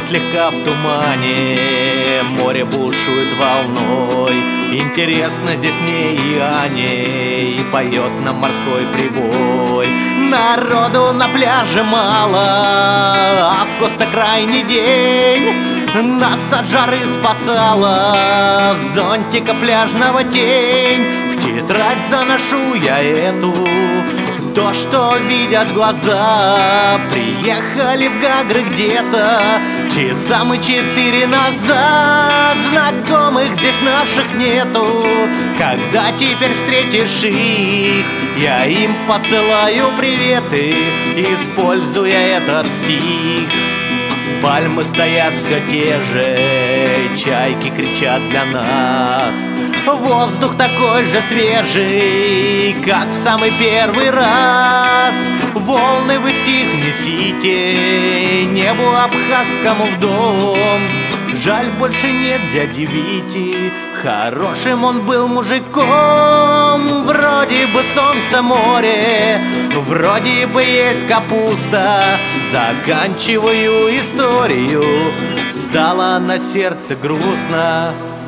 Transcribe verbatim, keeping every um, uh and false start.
слегка в тумане, море бушует волной. Интересно здесь мне и Ане, и поет нам морской прибой. Народу на пляже мало, августа крайний день. Нас от жары спасала зонтика пляжного тень. В тетрадь заношу я эту, то, что видят глаза. Приехали в Гагры где-то часа мы четыре назад. Знакомых здесь наших нету, когда теперь встретишь их, я им посылаю приветы, используя этот стих. Пальмы стоят все те же, чайки кричат для нас. Воздух такой же свежий, как в самый первый раз. Волны вы стих несите небу абхазскому в дом. Жаль, больше нет дяди Вити, хорошим он был мужиком. Вроде бы солнце, море, вроде бы есть капуста. Заканчиваю историю, стало на сердце грустно.